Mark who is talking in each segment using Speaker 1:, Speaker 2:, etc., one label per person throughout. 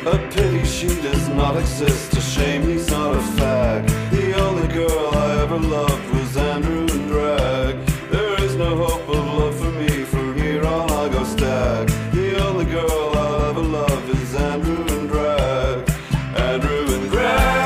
Speaker 1: A pity she does not exist, a shame he's not a fact. The only girl I ever loved was Andrew and Drag. There is no hope of love for me, from here on I go stag. The only girl I'll ever love is Andrew and Drag. Andrew and Drag.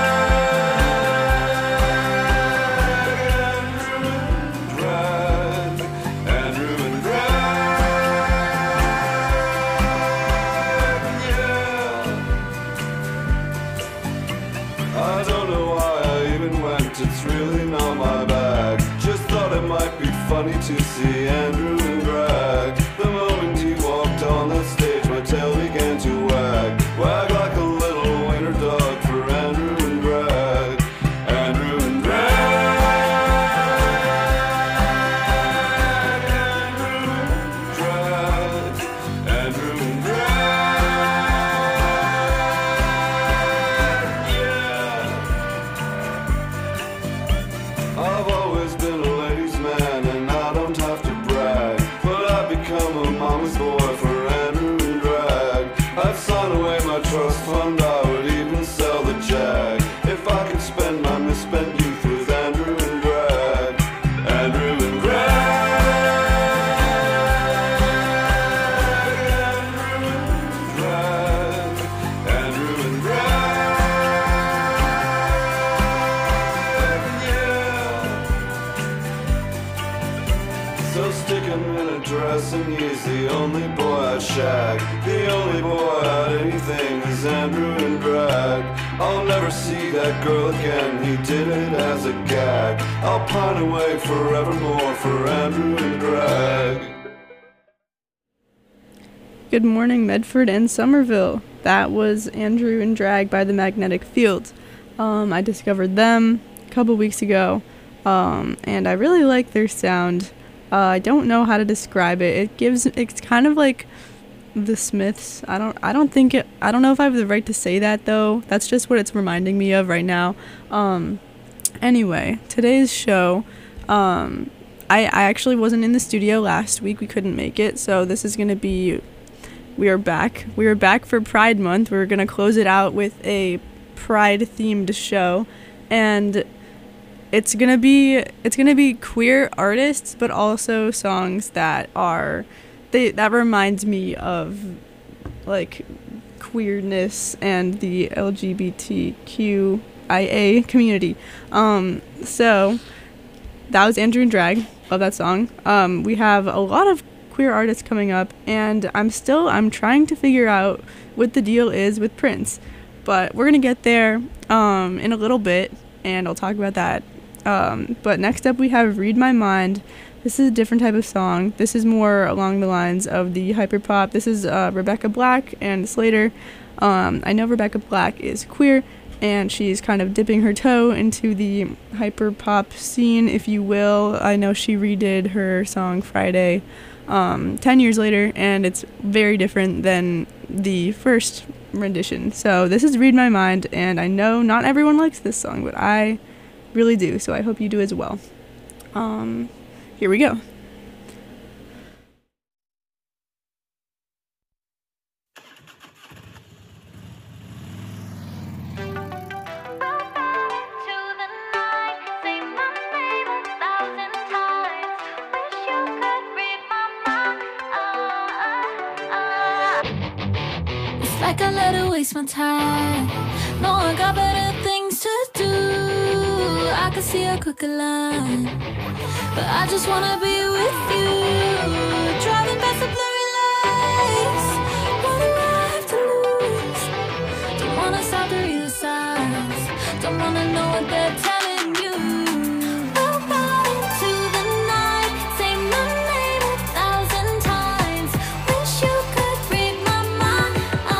Speaker 1: It's really not my bag. Just thought it might be funny to see Andrew and Drag. The moment he walked on that stage, my tail began to wag. Wag like a little wiener dog for Andrew and Drag. Andrew and Drag. Andrew and Drag. I've always been a ladies' man, and I don't have to brag, but I've become a mama's boy for Andrew and Drag. I've signed away my trust fund, I would even sell the Jag if I could spend my misspent youth with Andrew and Drag. Andrew and Drag. Andrew and Drag. So stick him in a dress and he's the only boy I'd shag. The only boy I'd anything is Andrew and Drag. I'll never see that girl again, he did it as a gag. I'll pine away forevermore for Andrew and Drag.
Speaker 2: Good morning, Medford and Somerville. That was Andrew and Drag by the Magnetic Fields. I discovered them a couple weeks ago, and I really like their sound. I don't know how to describe it. It's kind of like the Smiths. I don't know if I have the right to say that though. That's just what it's reminding me of right now. Anyway, today's show, I actually wasn't in the studio last week. We couldn't make it, so this is going to be, we are back for Pride Month. We're going to close it out with a Pride themed show, and it's gonna be queer artists, but also songs that reminds me of like queerness and the LGBTQIA community. So that was Andrew and Drag. Love that song. We have a lot of queer artists coming up, and I'm trying to figure out what the deal is with Prince, but we're gonna get there in a little bit, and I'll talk about that. But next up we have Read My Mind. This is a different type of song. This is more along the lines of the hyperpop. This is Rebecca Black and Slater. I know Rebecca Black is queer, and she's kind of dipping her toe into the hyperpop scene, if you will. I know she redid her song Friday 10 years later, and it's very different than the first rendition. So this is Read My Mind, and I know not everyone likes this song, but I really do, so I hope you do as well. Here we go.
Speaker 3: It's like I let her waste my time. No, I got better things to do. I can see a crooked line, but I just wanna be with you. Driving past the blurry lights. What do I have to lose? Don't wanna stop to read the signs. Don't wanna know what they're telling you. We'll ride into the night. Say my name 1,000 times. Wish you could read my mind.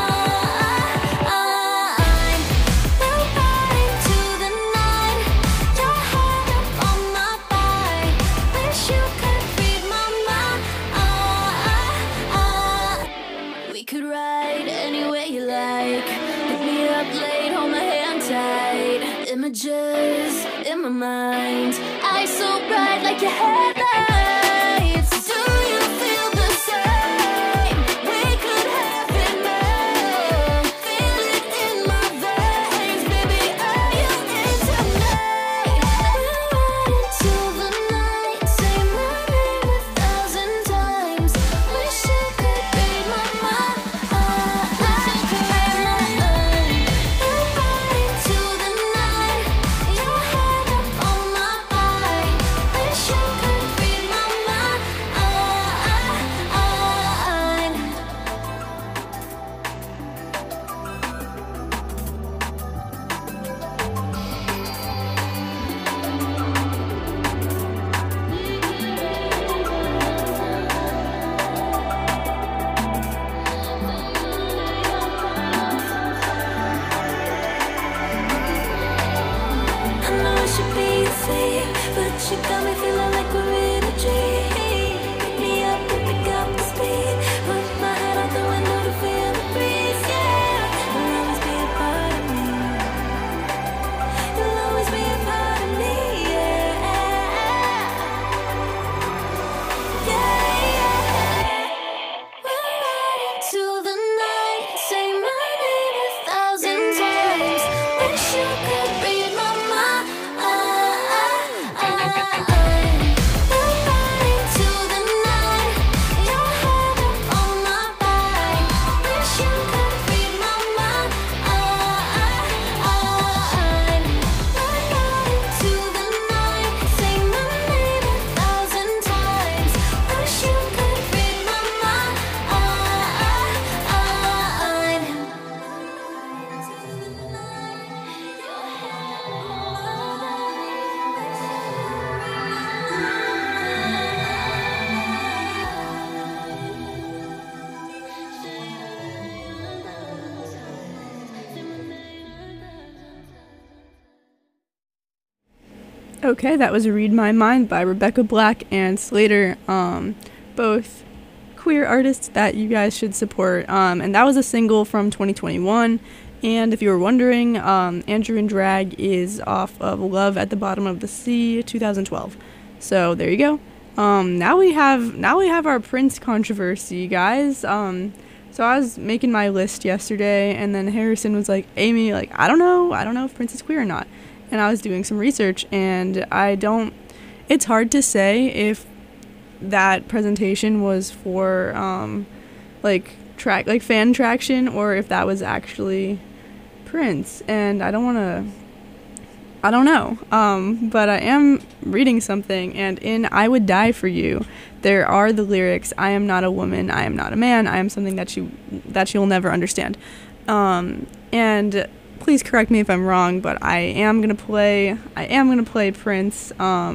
Speaker 3: We'll ride into the night. Your head up on my thigh. Wish you could read my mind. We could ride anywhere you like. Pick me up late, hold my hand tight. Images in my mind, eyes so bright like your headlights. Do you feel the same? We could have it now. She got me feeling like we're in a dream. Pick me up and pick up the speed. Put my head out the window to feel the breeze. Yeah, you'll always be a part of me. You'll always be a part of me. Yeah, yeah. We're riding to the night. Say my name 1,000 times. Wish you could read my mind.
Speaker 2: Okay, that was Read My Mind by Rebecca Black and Slater, both queer artists that you guys should support, and that was a single from 2021, and if you were wondering, Andrew and Drag is off of Love at the Bottom of the Sea, 2012, so there you go. Now we have our Prince controversy, guys. So I was making my list yesterday, and then Harrison was like, Amy, like, I don't know if Prince is queer or not. And I was doing some research, and it's hard to say if that presentation was for, fan traction, or if that was actually Prince, and I don't know, but I am reading something, and in I Would Die For You, there are the lyrics, I am not a woman, I am not a man, I am something that you'll never understand, and please correct me if I'm wrong, but I am gonna play Prince,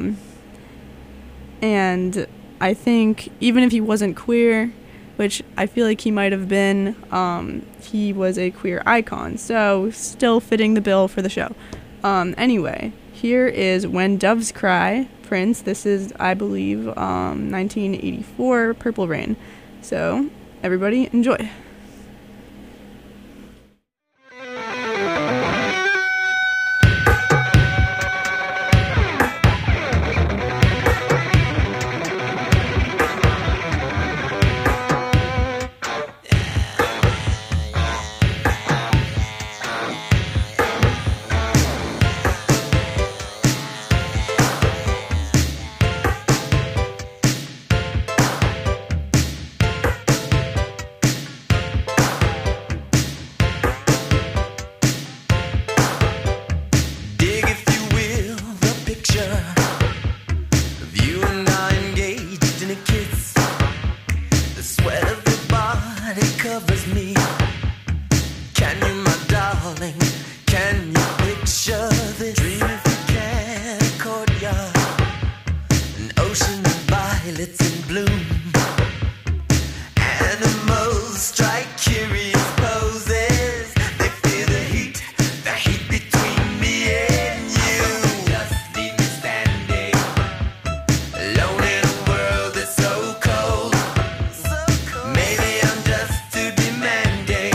Speaker 2: and I think even if he wasn't queer, which I feel like he might have been, he was a queer icon, so still fitting the bill for the show. Anyway, here is When Doves Cry, Prince. This is, I believe, 1984, Purple Rain. So, everybody, enjoy.
Speaker 4: Maybe I'm just too demanding.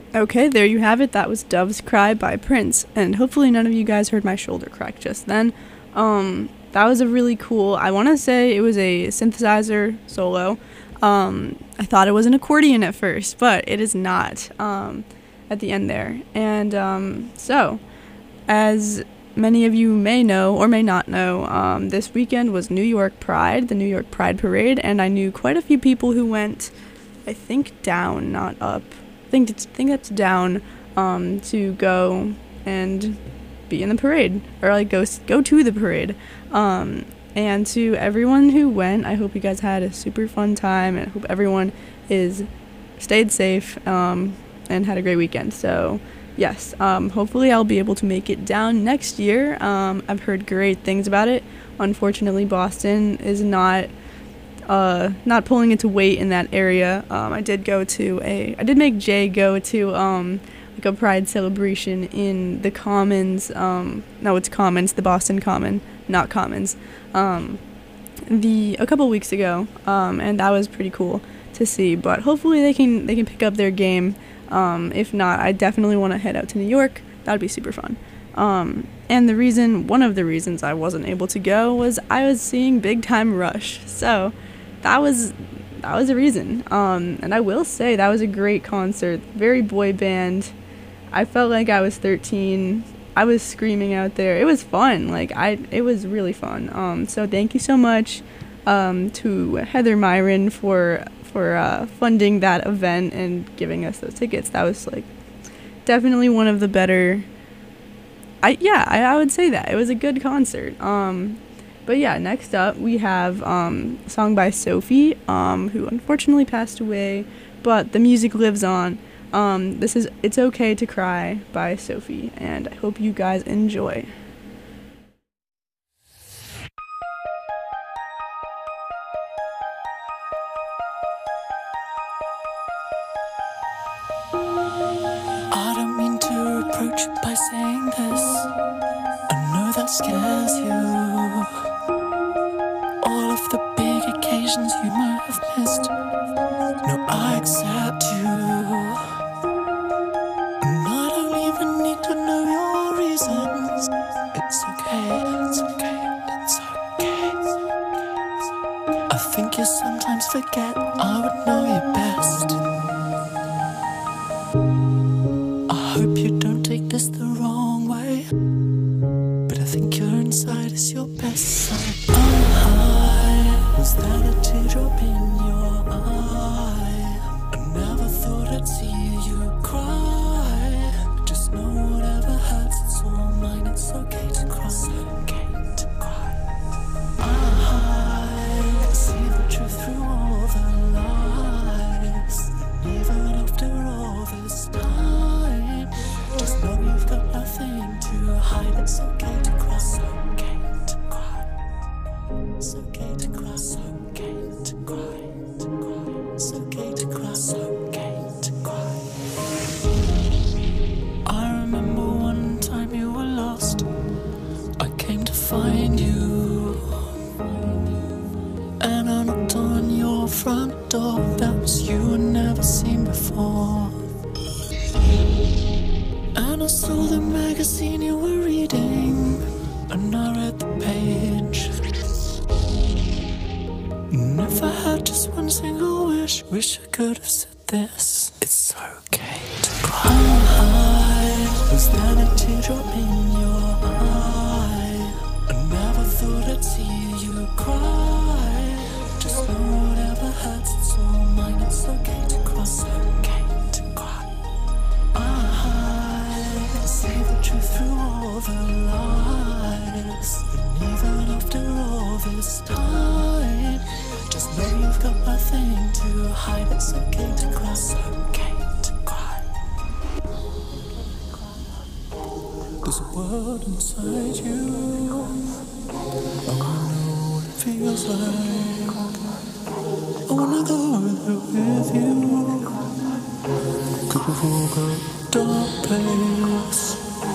Speaker 2: Okay, there you have it. That was Dove's Cry by Prince. And hopefully none of you guys heard my shoulder crack just then. That was a really cool, I want to say it was a synthesizer solo. I thought it was an accordion at first, but it is not at the end there. And so, as many of you may know or may not know, this weekend was New York Pride, the New York Pride Parade, and I knew quite a few people who went, I think down, not up. I think that's down to go and be in the parade, or like go to the parade. And to everyone who went, I hope you guys had a super fun time, and I hope everyone stayed safe and had a great weekend. So yes, hopefully I'll be able to make it down next year. I've heard great things about it. Unfortunately, Boston is not pulling its weight in that area. I did make Jay go to like a pride celebration in the Commons. No, it's Commons, the Boston Common, not Commons. A couple weeks ago, and that was pretty cool to see. But hopefully they can pick up their game. If not, I definitely want to head out to New York. That would be super fun. And one of the reasons I wasn't able to go was I was seeing Big Time Rush. So that was a reason. And I will say that was a great concert. Very boy band. I felt like I was 13. I was screaming out there. It was fun. It was really fun. So thank you so much to Heather Myron for funding that event and giving us those tickets. That was definitely one of the better. I would say that it was a good concert. But yeah, next up we have a song by Sophie, who unfortunately passed away, but the music lives on. This is It's Okay to Cry by Sophie, and I hope you guys enjoy.
Speaker 4: I don't mean to approach you by saying this. I know that scares you. All of the big occasions you might have missed. No, I accept you. And I don't even need to know your reasons. It's okay, it's okay, it's okay. I think you sometimes forget I would know you best. I hope you don't take this the wrong way, but I think your inside is your best side. Was that a teardrop in your eye? I never thought I'd see you cry. Just know whatever hurts, it's all mine. It's okay to cry. It's okay to cry. I can see the truth through all the lies. And even after all this time, just know you've got nothing to hide. It's okay to cry. It's okay to cry. It's okay to cry. It's okay to cry. It's okay to cry. It's okay to cry. I remember one time you were lost. I came to find you, and I knocked on your front door. That was you I'd never seen before. And I saw the magazine you were reading, and I read the page. And if I had just one single wish I could have said this. It's okay to cry. Was that a teardrop in your eye? I never thought I'd see you cry. Just know whatever hurts, it's all mine. It's okay to cry. It's okay to cry. I can see the truth through all the lies. And even after all this time, just know you've got nothing to hide. It's okay to cry. It's okay to cry. There's a world inside you. I wanna know what it feels like. I wanna go there with you. Could we walk a dark place?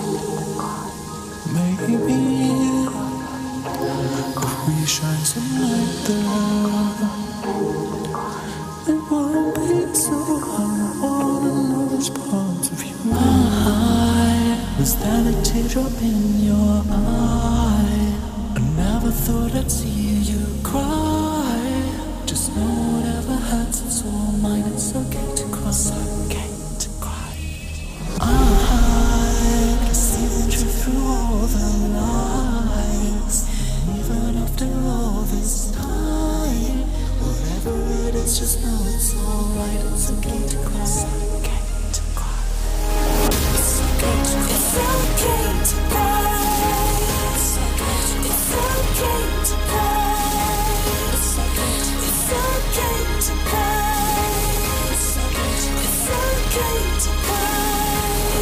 Speaker 4: Maybe if we shine some light there, it won't be so hard. I wanna know this part. Was that a teardrop in your eye? I never thought I'd see you cry. Just know whatever hurts, it's all mine. It's okay to cry. It's okay to cry. I can see the truth through all the lies. Even after all this time, whatever it is, just know it's alright. It's okay to cry. It's okay to cry. It's okay to cry. It's okay to cry. It's okay to cry. It's okay to cry. It's okay to cry.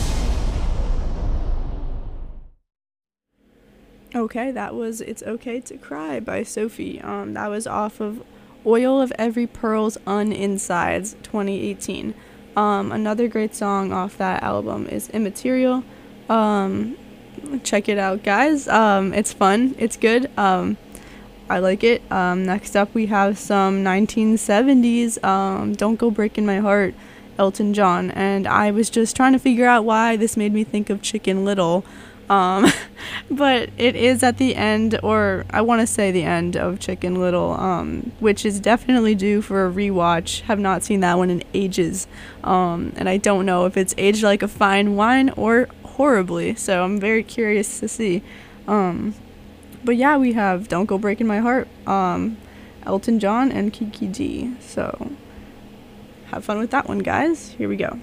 Speaker 2: Okay, that was It's Okay to Cry by Sophie. That was off of Oil of Every Pearl's Uninsides 2018. Another great song off that album is Immaterial. Check it out, guys. It's fun. It's good. I like it. Next up, we have some 1970s. Don't Go Breaking My Heart, Elton John. And I was just trying to figure out why this made me think of Chicken Little. But it is at the end, or I want to say the end of Chicken Little, which is definitely due for a rewatch. Have not seen that one in ages. And I don't know if it's aged like a fine wine or horribly, so I'm very curious to see. But yeah, we have Don't Go Breaking My Heart, Elton John and Kiki D. So have fun with that one, guys. Here we go.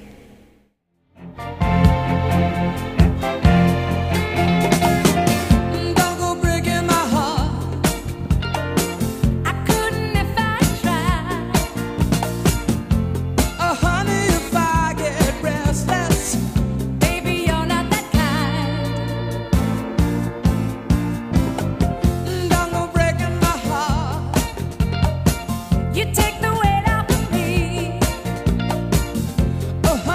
Speaker 4: You take the weight off of me.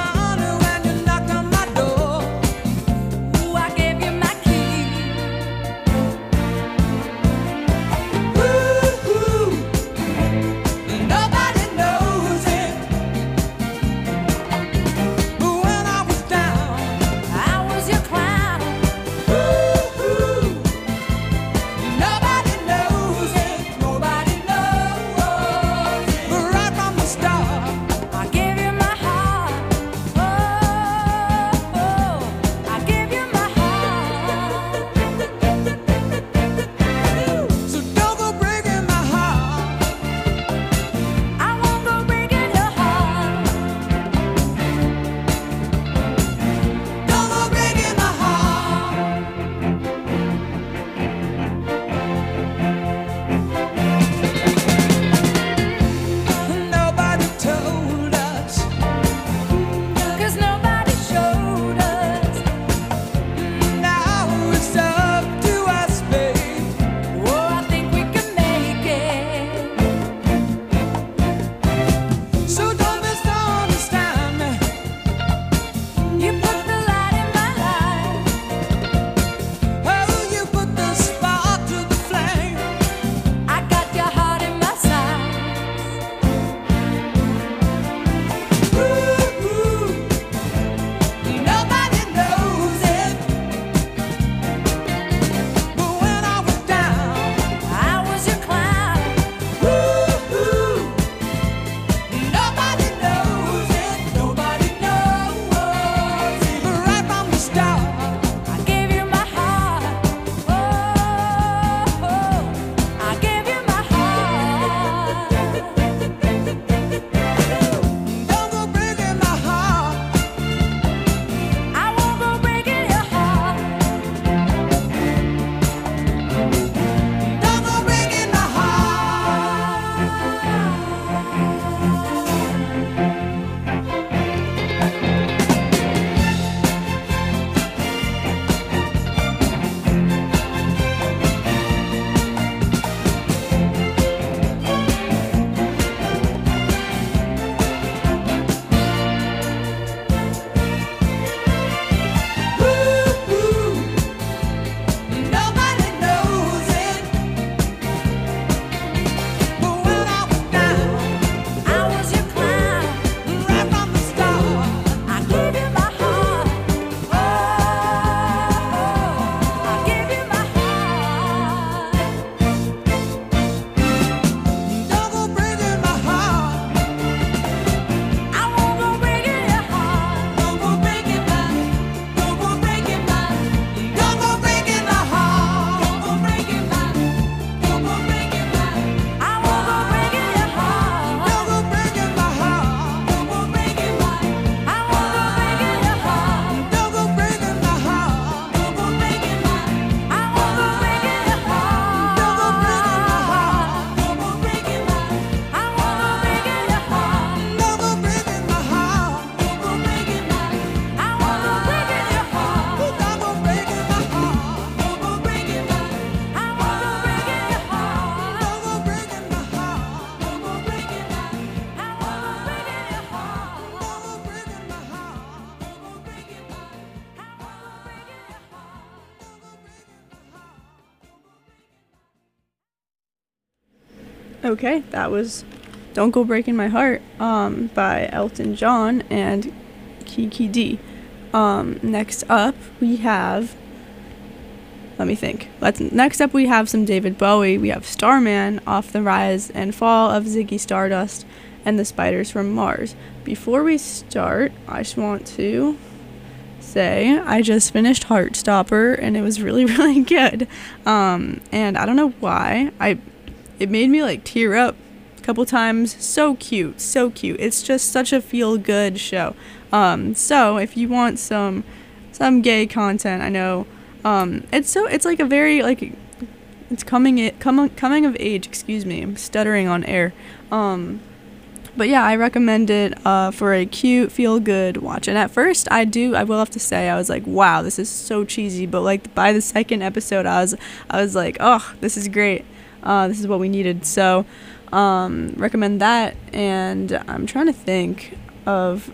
Speaker 2: Okay, that was Don't Go Breaking My Heart by Elton John and Kiki D. Next up we have, let me think. Next up we have some David Bowie. We have Starman off The Rise and Fall of Ziggy Stardust and the Spiders from Mars. Before we start, I just want to say I just finished Heartstopper and it was really, really good. And I don't know why. It made me like tear up a couple times. So cute. It's just such a feel good show. So if you want some gay content, I know it's like a very like it's coming of age, excuse me. I'm stuttering on air. But yeah, I recommend it for a cute, feel-good watch. And at first, I will have to say, I was like, wow, this is so cheesy. But like by the second episode, I was like, oh, this is great. This is what we needed. So recommend that. And I'm trying to think of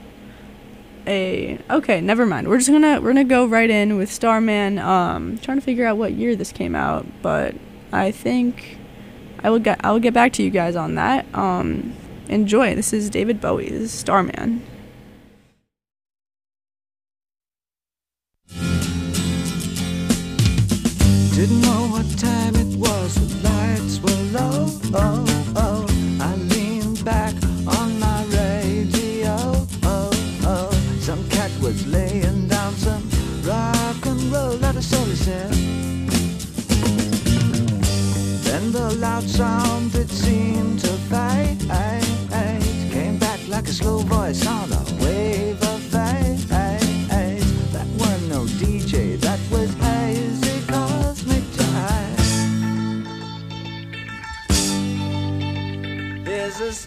Speaker 2: okay, never mind. We're gonna go right in with Starman. Trying to figure out what year this came out, but I think I will get back to you guys on that. Enjoy. This is David Bowie. This is Starman.
Speaker 5: Didn't know what time it was, the lights were low. Oh, oh. I leaned back on my radio. Oh, oh. Some cat was laying down some rock and roll, that is all he said. Then the loud sound that seemed to fade came back like a slow voice on a wave of fate. That weren't no DJ, that was hazy cosmic jive. There's a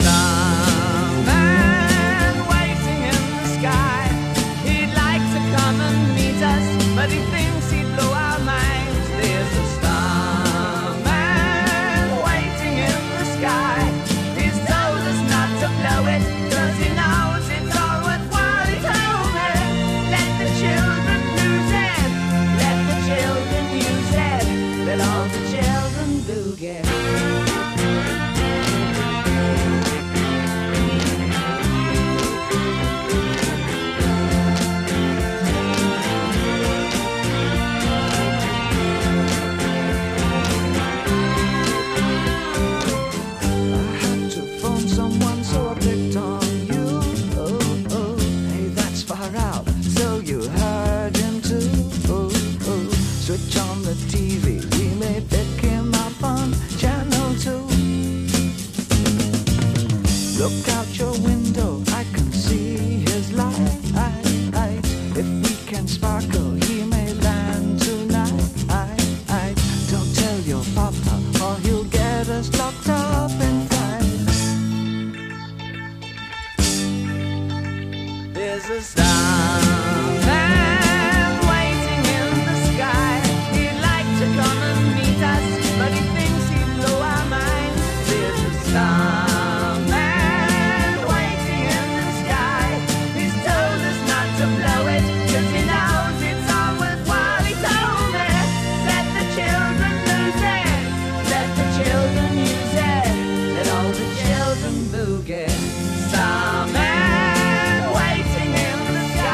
Speaker 5: starman waiting in the sky. He'd like to come and meet us, but he thinks he'd blow our minds. There's a starman waiting in the sky. He's told us not to blow it, 'cause he knows it's all worthwhile. He told me, let the children lose it, let the children use it, let all the children boogie. Switch on the TV, we may pick him up on channel 2. Look out your window, I can see his light. If we can sparkle, he may land tonight. Don't tell your papa, or he'll get us locked up in time. There's a starman waiting in the sky. He'd like to come and meet us, but he thinks he'd blow our minds. There's a starman waiting in the sky. He's told us not to blow it, 'cause he knows it's all worthwhile. He told me, let the children lose it, let the children use it, let all the children boogie. Starman waiting in the sky.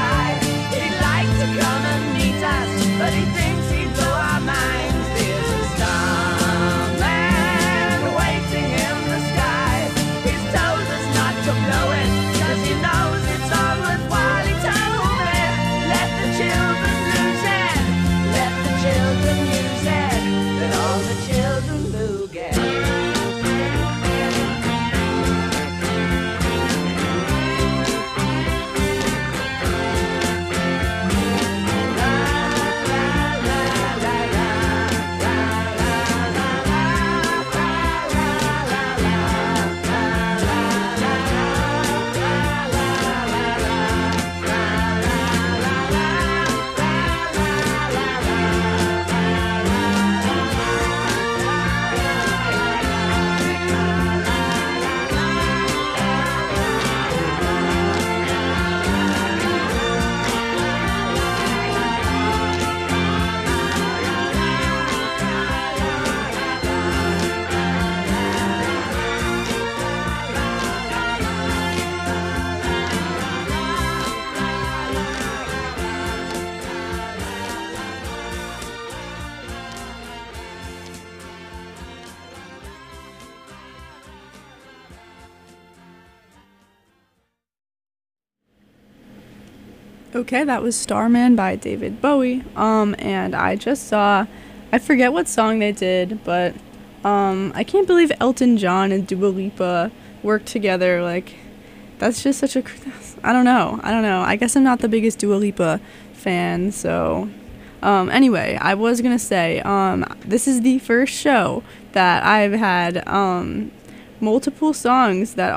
Speaker 2: Okay, that was Starman by David Bowie. And I just saw, I forget what song they did, but I can't believe Elton John and Dua Lipa worked together. Like, that's just such a, I don't know. I guess I'm not the biggest Dua Lipa fan, so anyway, I was gonna say, this is the first show that I've had multiple songs that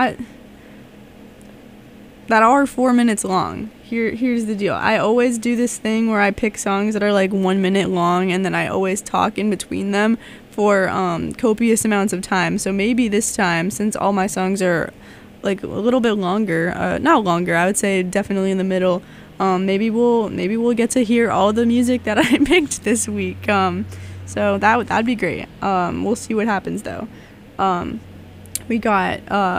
Speaker 2: are 4 minutes long. Here's the deal. I always do this thing where I pick songs that are like 1 minute long, and then I always talk in between them for copious amounts of time. So maybe this time, since all my songs are like a little bit longer, not longer, I would say definitely in the middle, maybe we'll get to hear all the music that I picked this week. So that'd be great. We'll see what happens though. We got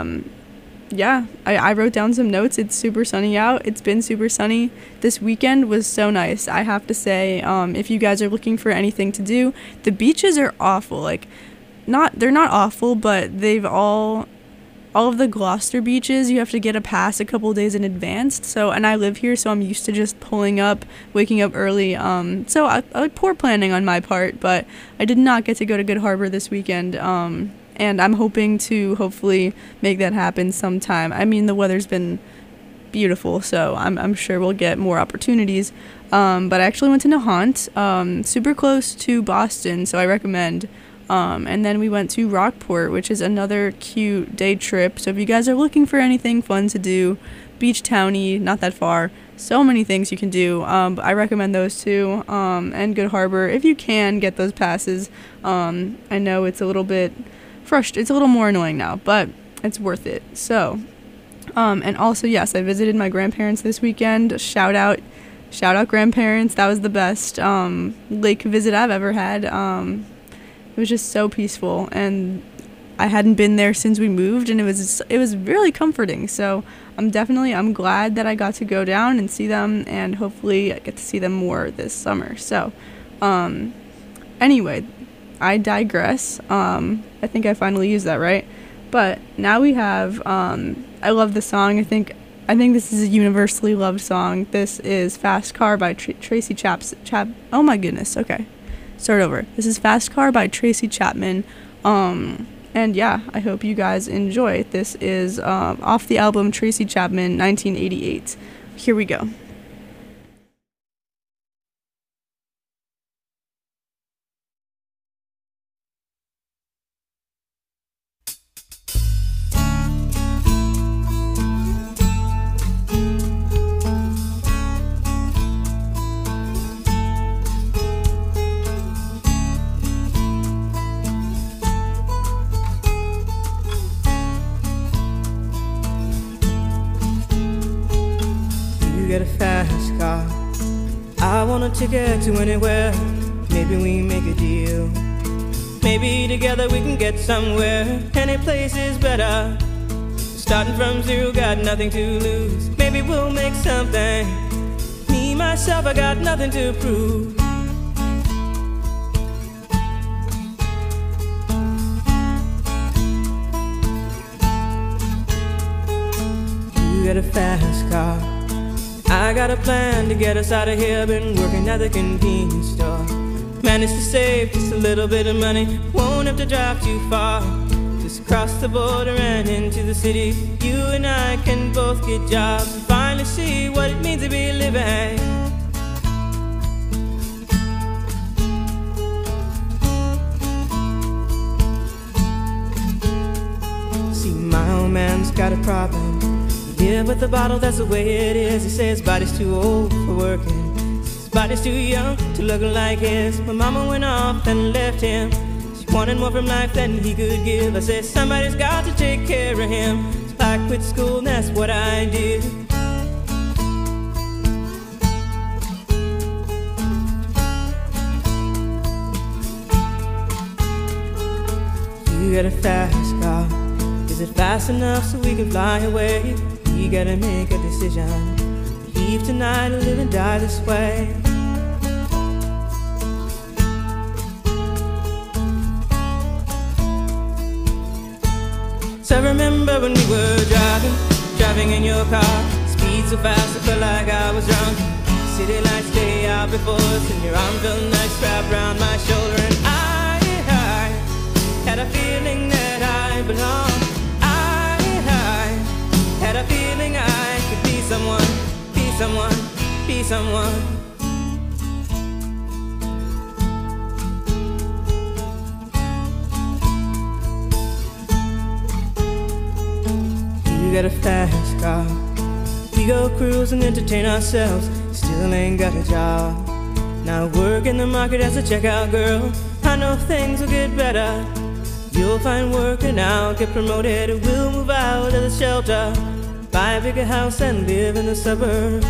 Speaker 2: I wrote down some notes. It's super sunny out. It's been super sunny. This weekend was so nice, I have to say. If you guys are looking for anything to do, the beaches are awful. Like, they're not awful, but they've all of the Gloucester beaches, you have to get a pass a couple days in advance. So, and I live here, so I'm used to just pulling up, waking up early. So I poor planning on my part, but I did not get to go to Good Harbor this weekend. And I'm hoping to hopefully make that happen sometime. I mean, the weather's been beautiful, so I'm sure we'll get more opportunities. But I actually went to Nahant, super close to Boston, so I recommend. And then we went to Rockport, which is another cute day trip. So if you guys are looking for anything fun to do, beach towny, not that far, so many things you can do. But I recommend those two, and Good Harbor if you can get those passes. I know it's a little bit it's a little more annoying now, but it's worth it. So and also, yes, I visited my grandparents this weekend. Shout out grandparents. That was the best lake visit I've ever had. It was just so peaceful, and I hadn't been there since we moved, and it was really comforting. So I'm glad that I got to go down and see them, and hopefully I get to see them more this summer. So anyway, I digress. I think I finally used that right. But now we have I love this song. I think this is a universally loved song. This is Fast Car by Tracy Chapman. Oh my goodness. Okay. Start over. This is Fast Car by Tracy Chapman. And yeah, I hope you guys enjoy. This is off the album Tracy Chapman 1988. Here we go.
Speaker 6: Get a fast car, I want a ticket to anywhere. Maybe we make a deal. Maybe together we can get somewhere. Any place is better. Starting from zero, got nothing to lose. Maybe we'll make something. Me, myself, I got nothing to prove. You get a fast car, I got a plan to get us out of here. Been working at the convenience store. Managed to save just a little bit of money. Won't have to drive too far. Just cross the border and into the city. You and I can both get jobs and finally see what it means to be living. See, my old man's got a problem. Yeah, but the bottle, that's the way it is. He says his body's too old for working. His body's too young to look like his. My mama went off and left him. She wanted more from life than he could give. I said, somebody's got to take care of him. So I quit school and that's what I did. You got a fast car. Is it fast enough so we can fly away? We gotta make a decision. Leave tonight or live and die this way. So remember when we were driving in your car. Speed so fast I felt like I was drunk. City lights stay out before us, and your arm felt nice wrapped around my shoulder. And I had a feeling that I belonged. I had a feeling I could be someone, be someone, be someone. You got a fast car, we go cruise and entertain ourselves. Still ain't got a job. Now work in the market as a checkout girl. I know things will get better. You'll find work and I'll get promoted. We'll move out of the shelter, buy a bigger house and live in the suburbs.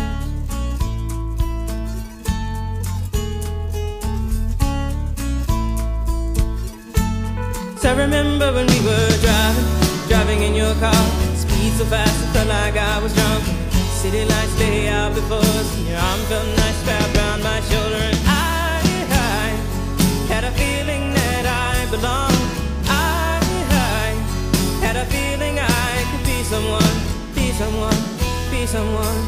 Speaker 6: So I remember when we were driving in your car. Speed so fast it felt like I was drunk. City lights lay out before us, and your arm felt nice wrapped around my shoulder. And I had a feeling that I belonged. I had a feeling I could be someone, be someone, be someone.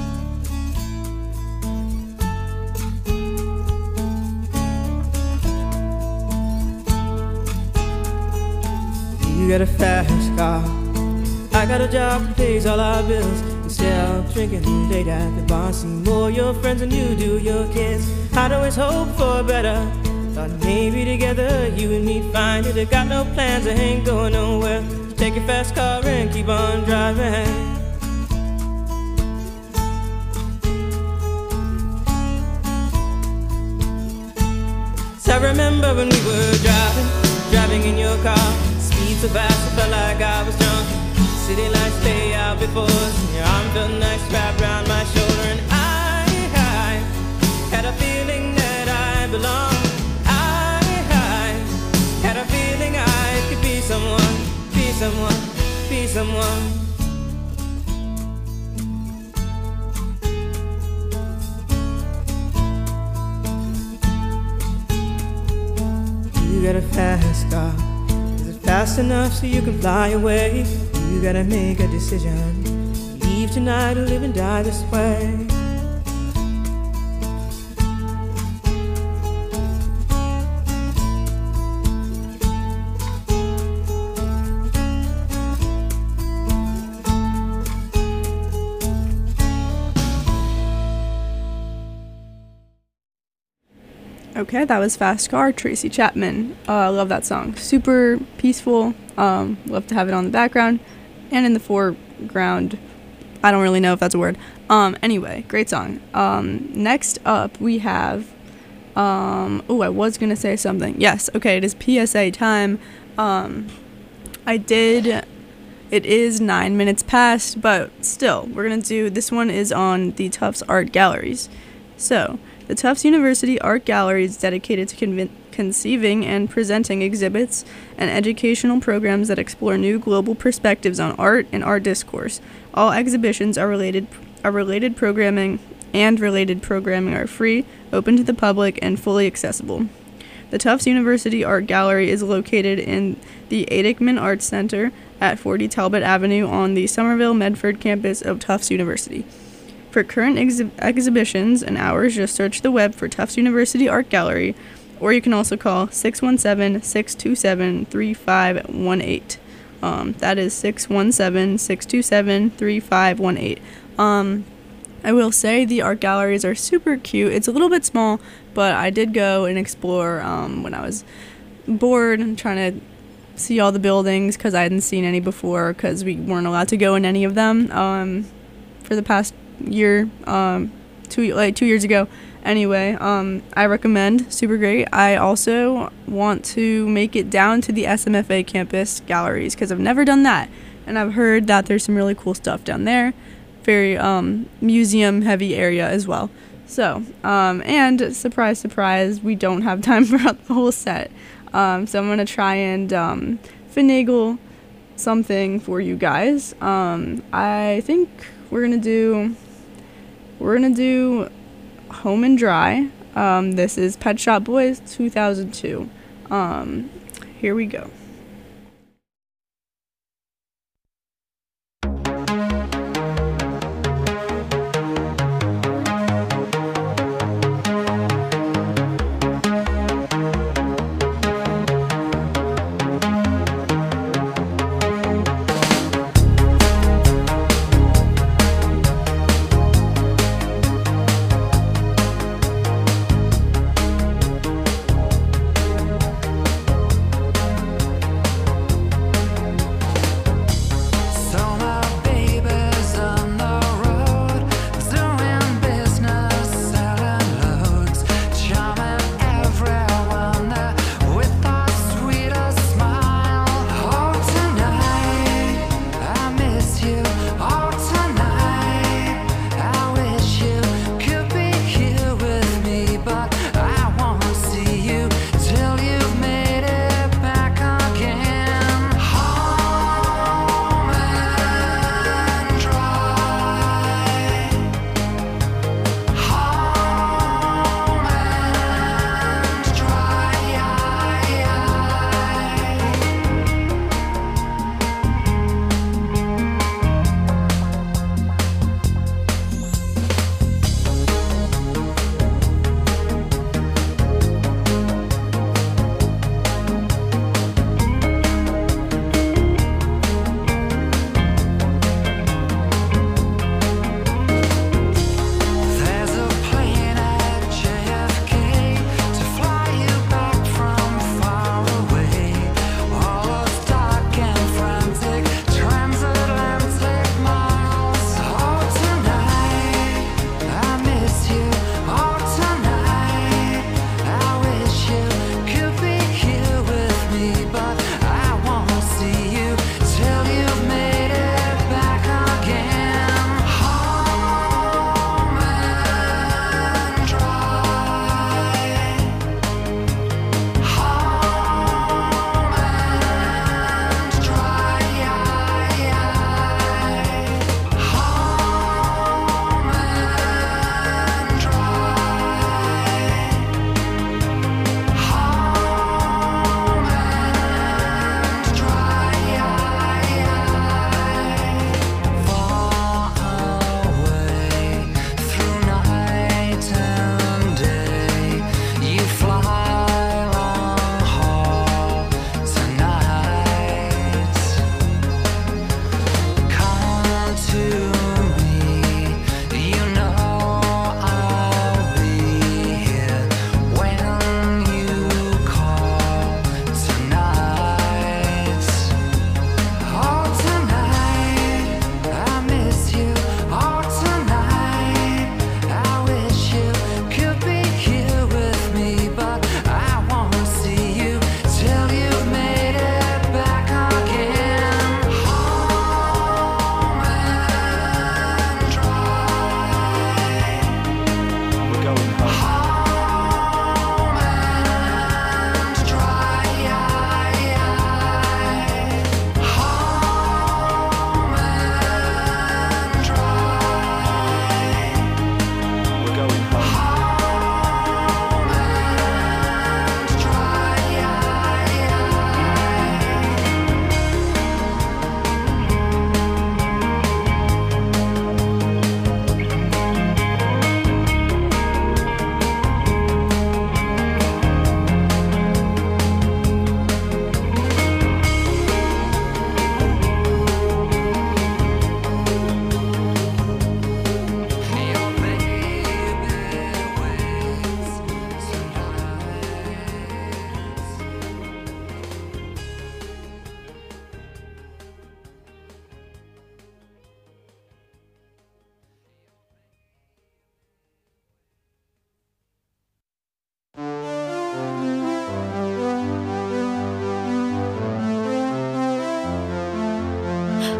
Speaker 6: You got a fast car, I got a job that pays all our bills. Instead of drinking late at the bar, see more your friends than you do your kids. I'd always hope for better. Thought maybe together you and me find it. I got no plans, I ain't going nowhere. So take your fast car and keep on driving. So I remember when we were driving in your car. Speed so fast I felt like I was drunk. City lights lay out before us, and your arm felt nice wrapped around my shoulder. And I had a feeling that I belonged. I had a feeling I could be someone, be someone, be someone. You got a fast car. Is it fast enough so you can fly away? You gotta make a decision. Leave tonight or live and die this way.
Speaker 2: Okay, that was Fast Car, Tracy Chapman. I love that song. Super peaceful. Love to have it on the background and in the foreground. I don't really know if that's a word. Anyway, great song. Next up we have I was gonna say something. Yes, okay, it is PSA time. It is 9 minutes past, but still, we're gonna do, this one is on the Tufts Art Galleries. So, the Tufts University Art Gallery is dedicated to conceiving and presenting exhibits and educational programs that explore new global perspectives on art and art discourse. All exhibitions are related programming are free, open to the public, and fully accessible. The Tufts University Art Gallery is located in the Adickman Arts Center at 40 Talbot Avenue on the Somerville Medford campus of Tufts University. For current exhibitions and hours, just search the web for Tufts University Art Gallery, or you can also call 617-627-3518. That is 617-627-3518. I will say the art galleries are super cute. It's a little bit small, but I did go and explore when I was bored and trying to see all the buildings because I hadn't seen any before because we weren't allowed to go in any of them for the past year, 2 years ago. Anyway, I recommend, super great. I also want to make it down to the SMFA campus galleries because I've never done that, and I've heard that there's some really cool stuff down there. Very museum heavy area as well. So, and surprise, surprise, we don't have time for the whole set. So I'm gonna try and finagle something for you guys. I think we're gonna do Home and Dry. This is Pet Shop Boys 2002. Here we go.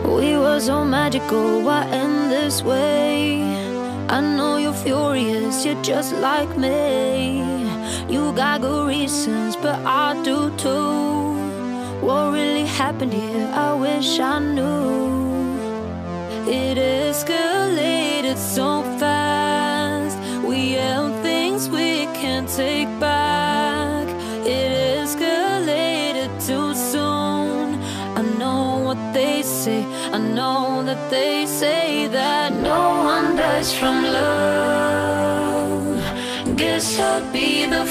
Speaker 3: We were so magical, why end this way? I know you're furious, you're just like me. You got good reasons, but I do too. What really happened here, I wish I knew. It escalated so fast. We held things we can't take back. It escalated too soon. I know what they say, I know that they say that no one dies from love. Guess I'll be the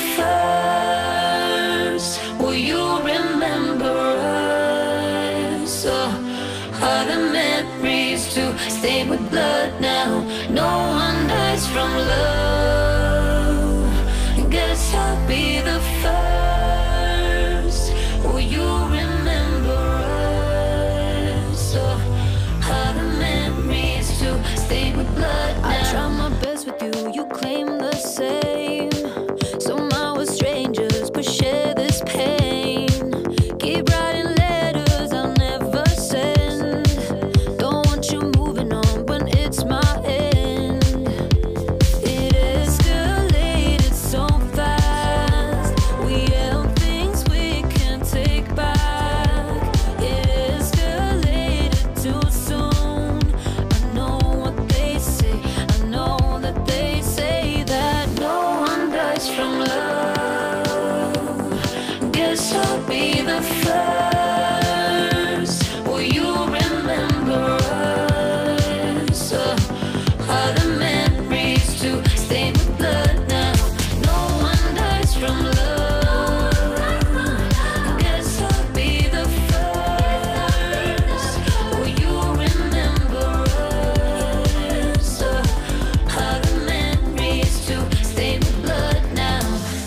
Speaker 3: first. Will you remember us? Are the memories to stay with blood now? No one dies from love. Guess I'll be the first. Will you remember us? Are the memories to stay with blood now? I try my best with you, you claim the same. Somehow we're strangers, but share this pain. Keep writing letters I'll never send. Don't want you moving on, but it's my end. It escalated so fast. We held things we can't take back. It escalated too soon. I know what they say, I know that they say that no one dies from love. Guess I'll be the first. Will you remember us? Are the memories to stay with blood now? No one dies from love. Guess I'll be the first. Will you remember us? Are the memories to stay with blood now?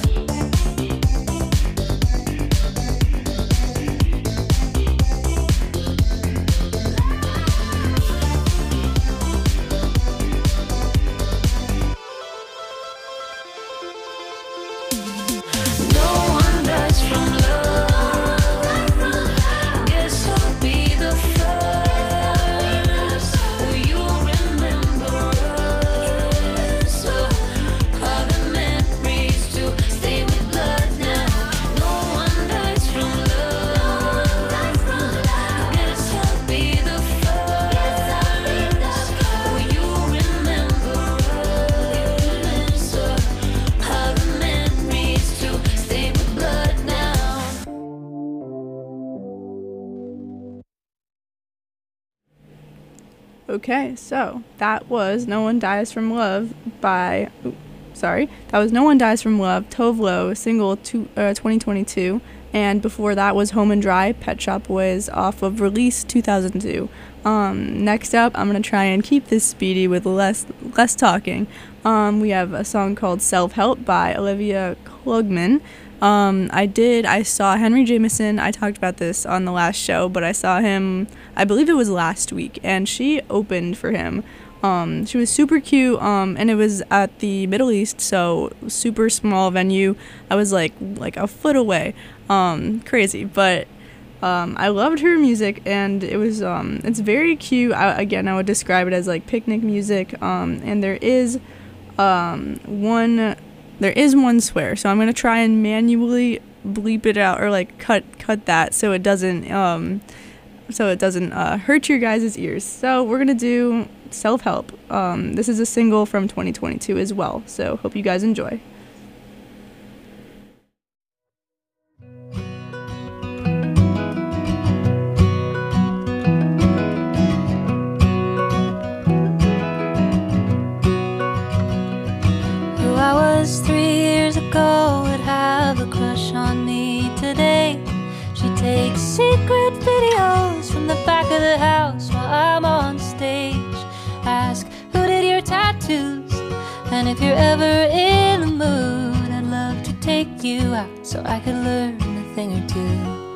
Speaker 3: No one dies from love. Guess I'll be the first. Will you remember us? Are the memories to stay with blood now? No one dies from love. Guess I'll be the first. Will you remember us? Are the memories to stay with blood now?
Speaker 2: Okay, so that was No One Dies From Love by, that was No One Dies From Love, Tove Lo, single 2022, and before that was Home and Dry, Pet Shop Boys, off of Release 2002. Next up, I'm going to try and keep this speedy with less talking. We have a song called Self-Help by Olivia Klugman. I saw Henry Jameson. I talked about this on the last show, but I saw him, I believe it was last week, and she opened for him. She was super cute, and it was at the Middle East, so super small venue. I was like a foot away. Crazy, but I loved her music, and it was it's very cute. I would describe it as like picnic music, and there is one swear, so I'm gonna try and manually bleep it out, or like cut that so it doesn't hurt your guys' ears. So we're gonna do Self-Help. This is a single from 2022 as well, so hope you guys enjoy.
Speaker 3: Who I was 3 years ago would have a crush on me today. She takes secret videos from the back of the house while I'm on stage. Ask, who did your tattoos? And if you're ever in the mood, I'd love to take you out so I could learn a thing or two.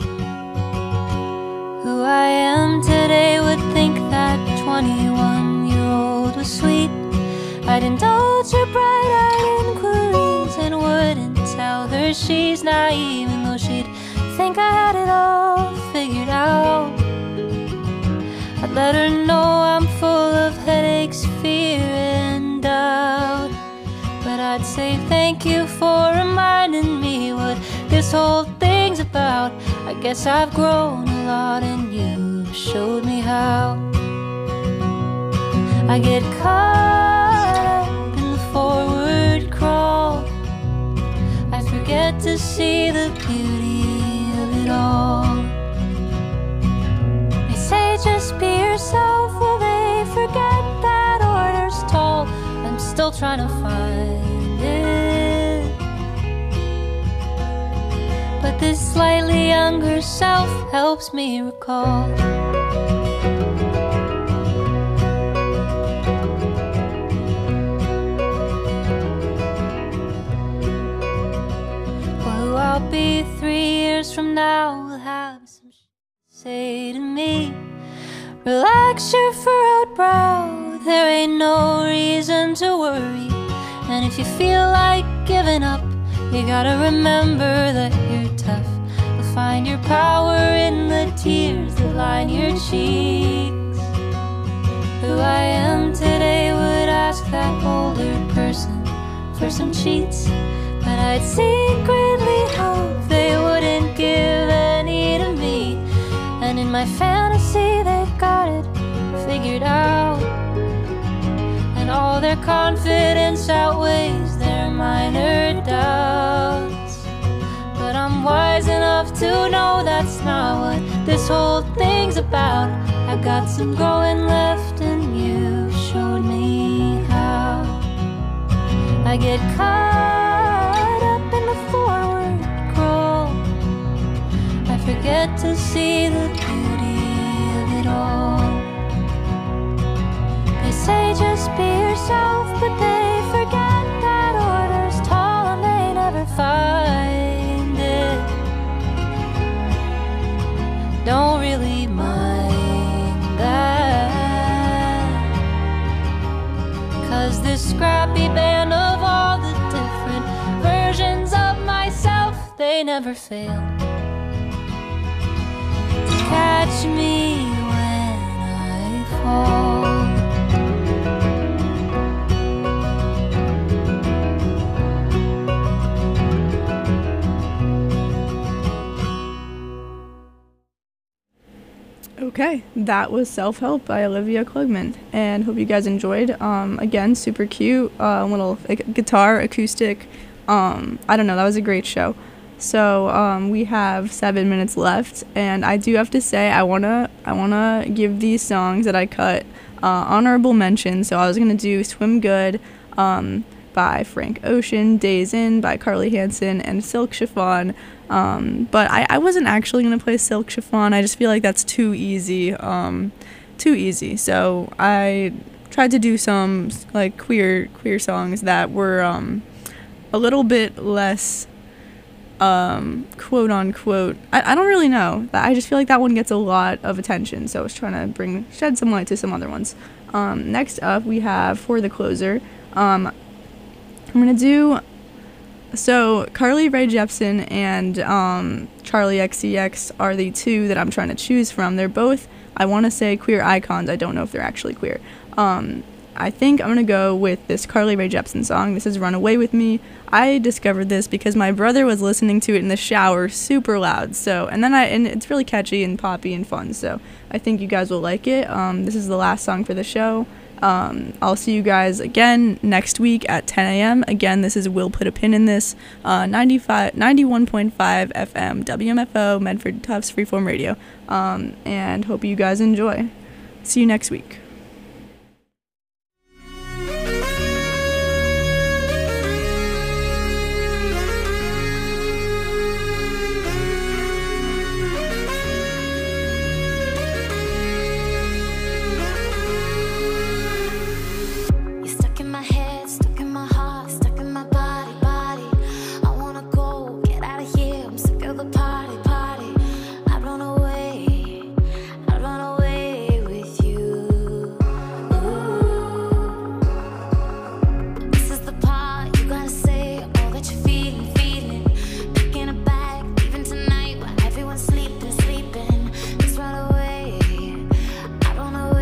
Speaker 3: Who I am today would think that 21-year-old was sweet. I'd indulge her bright-eyed inquiries and wouldn't tell her she's naive, even though she'd think I had it all figured out. I'd let her know I'm full of headaches, fear, and doubt. But I'd say thank you for reminding me what this whole thing's about. I guess I've grown a lot and you showed me how. I get caught up in the forward crawl. I forget to see the beauty of it all. They say just be yourself, well they forget that order's tall. I'm still trying to find it, but this slightly younger self helps me recall. Well, I'll be 3 years from now, we'll have some say to me. Relax your furrowed brow, there ain't no reason to worry. And if you feel like giving up, you gotta remember that you're tough. You'll find your power in the tears that line your cheeks. Who I am today would ask that older person for some cheats, but I'd secretly hope they wouldn't give any to me. And in my fantasy they've got it figured out, and all their confidence outweighs their minor doubts. But I'm wise enough to know that's not what this whole thing's about. I got some growing left and you showed me how. I get caught up in the forward crawl. I forget to see the beauty of it all. They say just be yourself, but they forget that order's tall and they never find it. Don't really mind that, 'cause this scrappy band of all the different versions of myself, they never fail to catch me when I fall.
Speaker 2: Okay, that was Self-Help by Olivia Klugman, and hope you guys enjoyed. Again, super cute, little guitar, acoustic, I don't know, that was a great show. So, we have 7 minutes left, and I do have to say, I wanna give these songs that I cut, honorable mention. So I was gonna do Swim Good, by Frank Ocean, Days In by Carly Hansen, and Silk Chiffon. But I wasn't actually going to play Silk Chiffon. I just feel like that's too easy. So I tried to do some like queer songs that were a little bit less quote unquote. I don't really know. I just feel like that one gets a lot of attention. So I was trying to shed some light to some other ones. Next up we have For the Closer. I'm gonna do. So Carly Rae Jepsen and Charlie XCX are the two that I'm trying to choose from. They're both, I want to say, queer icons. I don't know if they're actually queer. I think I'm going to go with this Carly Rae Jepsen song. This is Run Away With Me. I discovered this because my brother was listening to it in the shower super loud. So, and it's really catchy and poppy and fun. So I think you guys will like it. This is the last song for the show. I'll see you guys again next week at 10 a.m. Again, this is We'll Put a Pin in This, 91.5 FM, WMFO, Medford Tufts Freeform Radio, and hope you guys enjoy. See you next week.
Speaker 3: Run away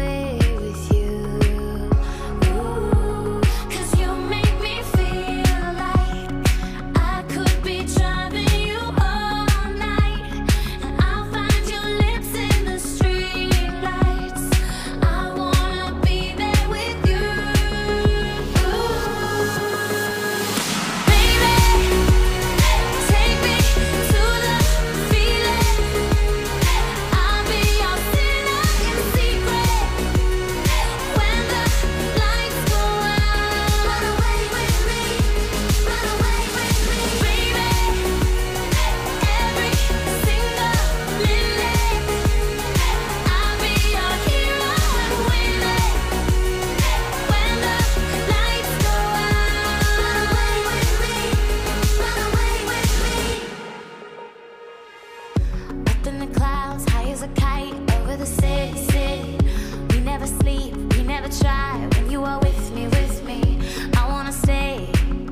Speaker 3: up in the clouds, high as a kite, over the city. We never sleep, we never try. When you are with me, I wanna stay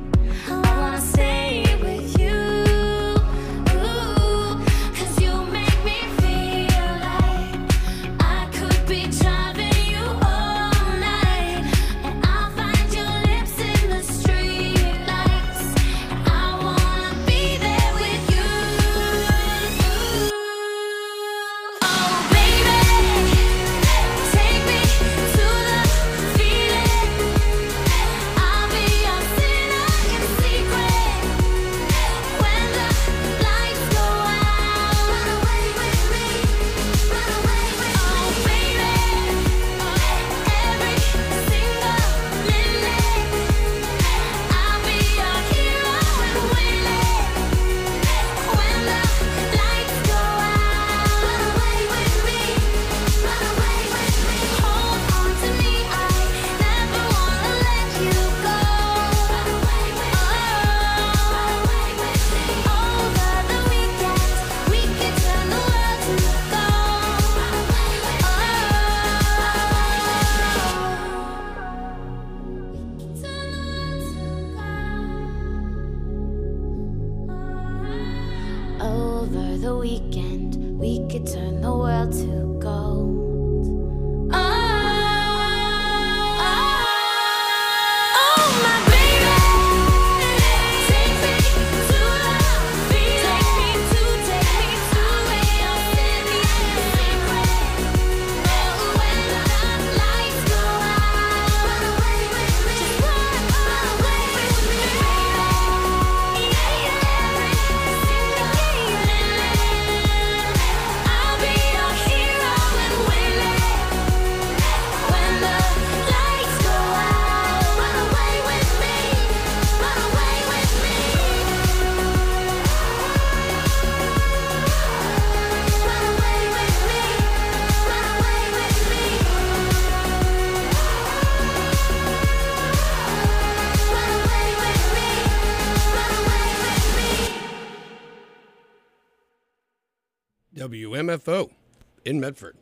Speaker 3: with you. Ooh, 'cause you make me feel like I could be driving you all night, and I'll find your lips in the street lights. I wanna be there with you. Oh baby, take me to the feeling. I'll be your sinner in secret. When the lights go out, run away with me, run away with me. Oh baby, every single minute, I'll be your hero and willing. When the lights go out, run away with me, run away with me. Hold on to me, I never wanna let you go. Run away with me, run away with me. Over the weekend, we could turn the world to gold. Run away with me, over the weekend, we could turn the world to gold. Oh, my baby, take me to the feeling. Take me to where you're sitting in secret. Oh, when the lights go out, run away with me. Just run away with me, baby. Every single minute, I'll be your hero and willing. When the lights go out, run away with me, run away with me. Run away with me, run away with me. Run away with me, run away with me.
Speaker 7: WMFO in Medford.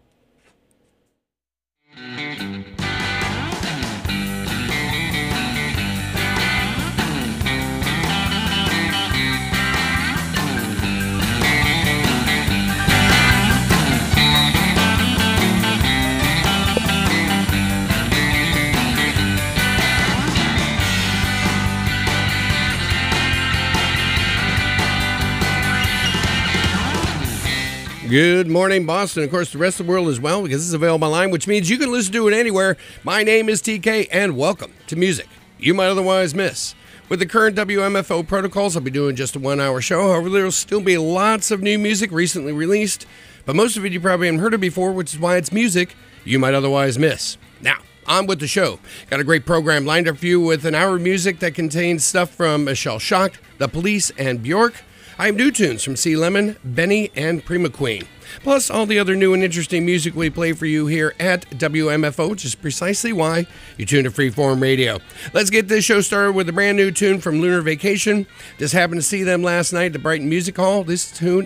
Speaker 7: Good morning, Boston. Of course, the rest of the world as well, because this is available online, which means you can listen to it anywhere. My name is TK, and welcome to music you might otherwise miss. With the current WMFO protocols, I'll be doing just a 1-hour show. However, there will still be lots of new music recently released, but most of it you probably haven't heard of before, which is why it's music you might otherwise miss. Now, on with the show. Got a great program lined up for you with an hour of music that contains stuff from Michelle Shocked, The Police, and Bjork. I have new tunes from C. Lemon, Benny, and Prima Queen. Plus all the other new and interesting music we play for you here at WMFO, which is precisely why you tune to Freeform Radio. Let's get this show started with a brand new tune from Lunar Vacation. Just happened to see them last night at the Brighton Music Hall. This tune